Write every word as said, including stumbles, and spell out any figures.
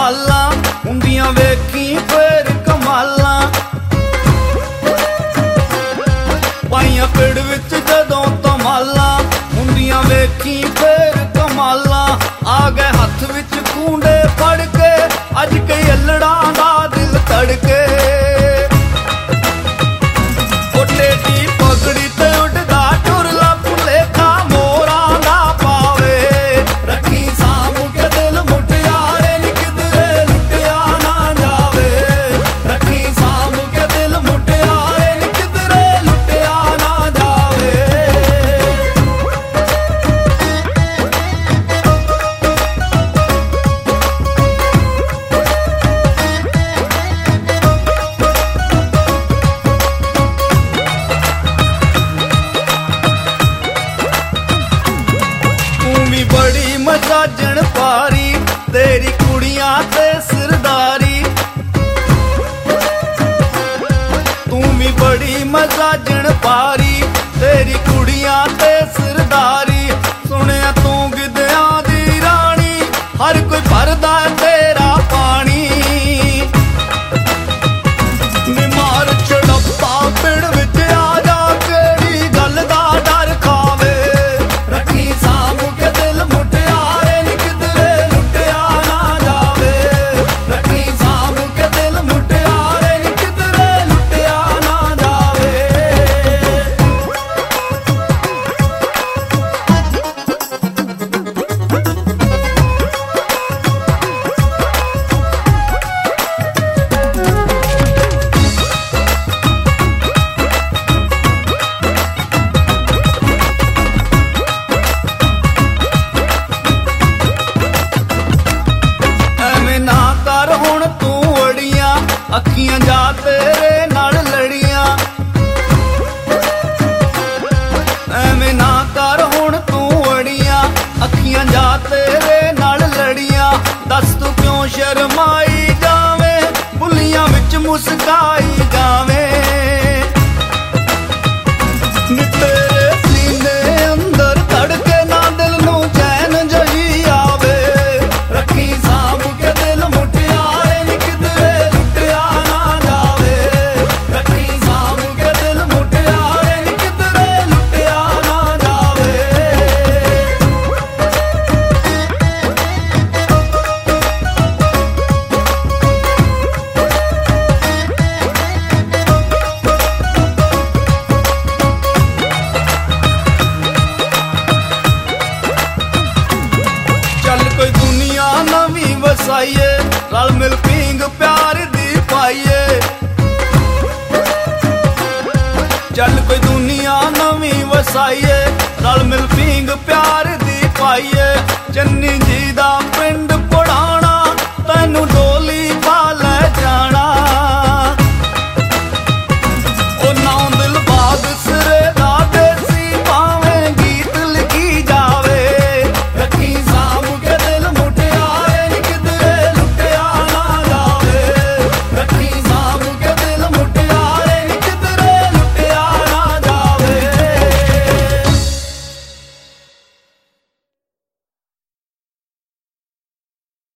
साला हुंदियां वेखी फिर कमाला। पाइयां पेड़ विच जदों तमाला हुंदियां वेखी फिर कमाला। आ गए हथ विच कूंडे फड़ के अज कई अल्लड़ां दा दिल तड़के। टेढ़ी पगड़ी ते उड़दा टुरला भुलेखा मोरां दा पावे। रखी साम के दिल मुटियारे नी किधरे लुटिया ना जावे। रखी साम के दिल मुटियारे नी किधरे लुटिया ना जावे। बड़ी मजाजन पारी तेरी कुड़ियां ते सरदारी। तू भी बड़ी मजाजन पारी तेरी कुड़ियां ते सरदारी। सुनिया तू गिद्धियां दी रानी हर कोई भरदा तेरा पानी। निमार छड़प्पा पिंड विच आ जा केड़ी गल दा डर खावे। रखी साम के दिल मुटियारे नी किधरे लुटिया ना जावे। रखी साम के दिल मुटियारे नी किधरे लुटिया ना जावे। अखियां जा तेरे नाल लड़ियां एवें ना कर हुण तू अड़ियां। अखियां जा तेरे नाल लड़ियां दस तू क्यों शर्माई जावे। बुलियां विच मुस्काई जावे। तेरे सीने अंदर धड़के ना दिल नू चैन जही आवे। रखी साम के दिल मुटियारे नी किधरे लुटिया ना जावे। रखी साम के दिल मुटियारे नी किधरे लुटिया ना जावे। चल कोई दुनिया नवी वसाइए रल मिल पींग प्यार दी पाइए। चल कोई दुनिया नवी वसाइए रल मिल पींग प्यार दी पाइए। चन्नी